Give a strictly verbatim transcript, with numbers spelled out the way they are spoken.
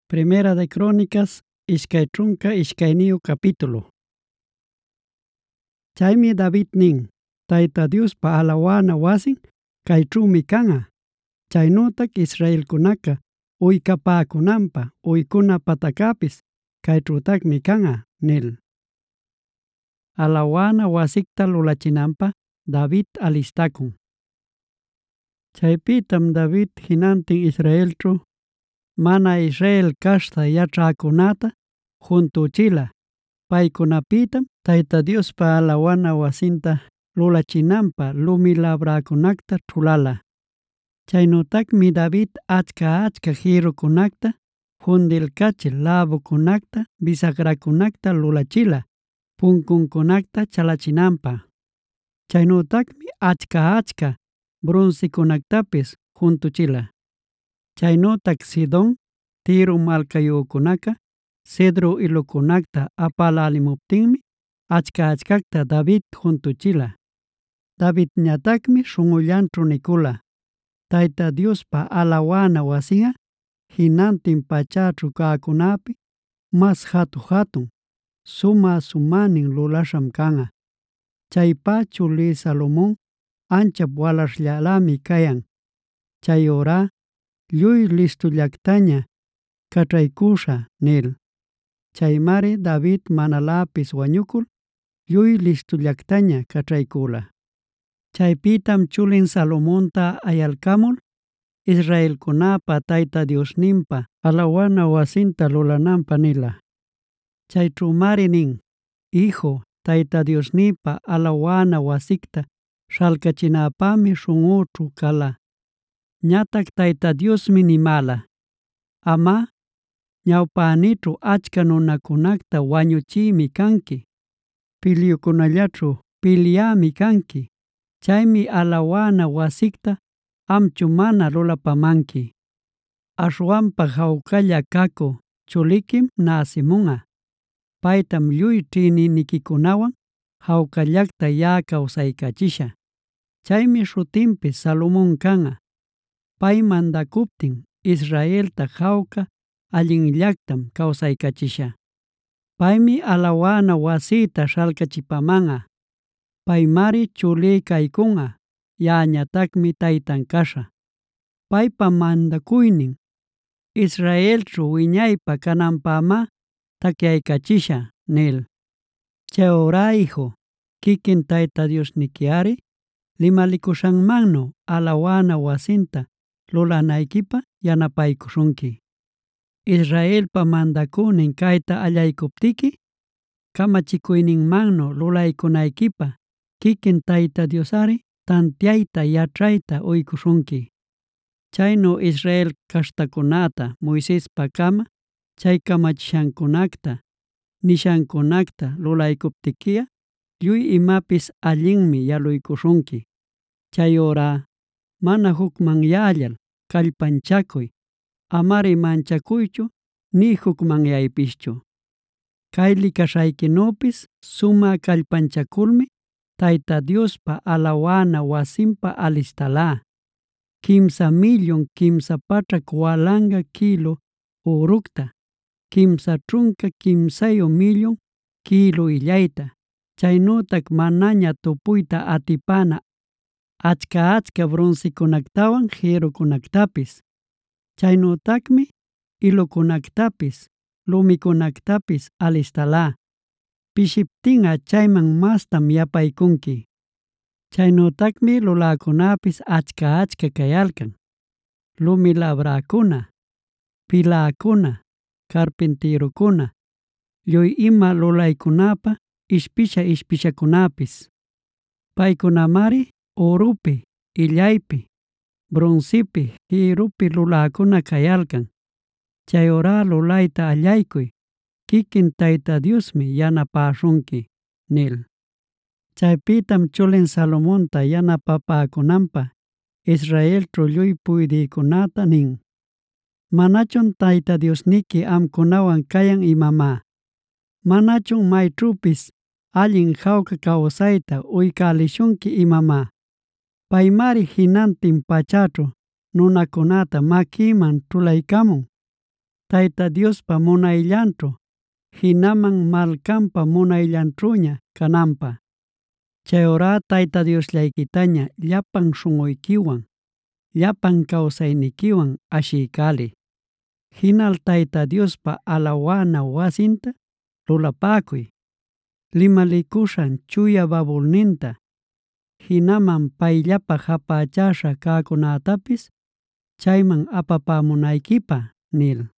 Primera de Crónicas, ishkay trunka ishkayniyu capítulo. Chaymi David nin, Tayta Diospa alawana wasin kayćhumi kanqa. Chaynutak Israelkunaka uykapäkunanpa uykuna patakapis kayćhutakmi kanqa nil. Alawana wasikta lulachinanpa David alistakun. Chaypitam David hinantin Israelćhu mana Israel kashta yachäkunata juntuchila. Paykunapitam Tayta Diospa alawana wasinta lulachinanpa lumi labrakunakta chulala. Chaynutakmi David achka achka jirukunakta fundilkachil labukunakta bisagrakunakta lulachila punkunkunakta chalachinanpa. Chaynutakmi achka achka broncekunactapis juntuchila. Chaynutak Sidon, Tiro malkayukunaka cedro ilukunakta apalälimuptinmi achka achkakta David juntuchila. Davidñatakmi shunqullanćhu nikula: Tayta Diospa alawana wasinqa hinantin pachaćhu kaqkunapi mas hatun hatun suma sumanin lulasham kanqa. Chaypa chuli Salomón anchap walashllalami kayan. Chayura lluy listullaktaña kachaykusha nil. Chaymari David manalapis wañukul lluy listullaktaña kachaykula. Chaypitam chulin Salomonta ayalkamul Israelkunapa Tayta Diosninpa alawana wasinta lulananpa nila. Chayćhumari nin: Hijo, Tayta Diosnipa alawana wasikta shalkachinapami shunqućhu kala. Ñatak Tayta Diosmi nimala: Ama, ñawpanićhu achka nunakunakta wañuchiymi kanki. Pilyukunallaćhu pilyami kanki. Chaymi alawana wasikta amchu mana lulapamanki. Ashwanpa jawkalla kaku chulikim nasimunqa. Paytam lluy ćhïninikikunawan jawkallakta ya kawsaykachisha. Chaymi shutinpis Salomón kanqa. Pay mandakuptin Israelta jawka allinllaktam kawsaykachisha. Paymi alawana wasita shalkachipamanqa. Paymari chuli kaykunqa, yañatakmi taytan kasha. Paypa mandakuynin Israelćhu wiñaypa kananpama takyaykachisha nil. Chayura hijo, kikin Tayta Diosnikiari limalikushanmannu alawana wasinta lulanaykipa yanapaykushunki. Israelpa mandakunin kayta allaykuptiki kamachikuyninmannu lulaykunaykipa kikin Tayta Diosari tantiayta yachayta uykushunki. Chaynu Israel kashtakunata Moisespa kama chay kamachishankunakta nishankunakta lulaykuptikiya lluy imapis allinmi yaluykushunki. Chayura mana hukmanyallal kallpanchakuy, amari manchakuychu ni hukmanyaypischu. Kayli kashaykinupis suma kallpanchakulmi Tayta Diospa alawana wasinpa alistala. Kimsa millon kimsa pachak walanga kilo urukta, kimsa trunka kimsayo millon kilo illayta. Chaynutak manaña tupuyta atipana achka achka broncekunaktawan jirukunaktapis. Chaynutakmi ilukunaktapis lumikunaktapis alistala. Pishiptinga chayman mastam yapaykunki. Chaynutakmi lulakunapis achka achka kayalkan. Lumi labrakuna, pilakuna, carpinterukuna, lluy ima lulaykunapa ishpisha ishpishakunapis. Paykunamari urupi, illaypi, broncepi, jirupi lulakuna kayalkan. Chayura lulayta allaykuy, kikin Tayta Diosmi yanapashunki nil. Chaypitam chulin Salomonta yanapapäkunanpa Israelćhu lluy puydïkunata nin: Manachun Tayta Diosniki amkunawan kayan imama? Manachun mayćhupis allin jawka kawsayta uykalishunki imama? Paymari hinantin pachaćhu nunakunata makiman ćhulaykamun. Tayta Diospa munayllanćhu, hinaman malcanpa munayllanćhuña cananpaq. Chayurá Tayta Diosllaykitaña llapan śhunꞌuykiwan, llapan kawsaynikiwan ashiykaliy. Hinal Tayta Diospa alawana wasinta lulapakuy. Limalikushan chuya babulninta, hinaman payllapaq japächasha cäkunätapis chayman apapämunaykipaq” nil.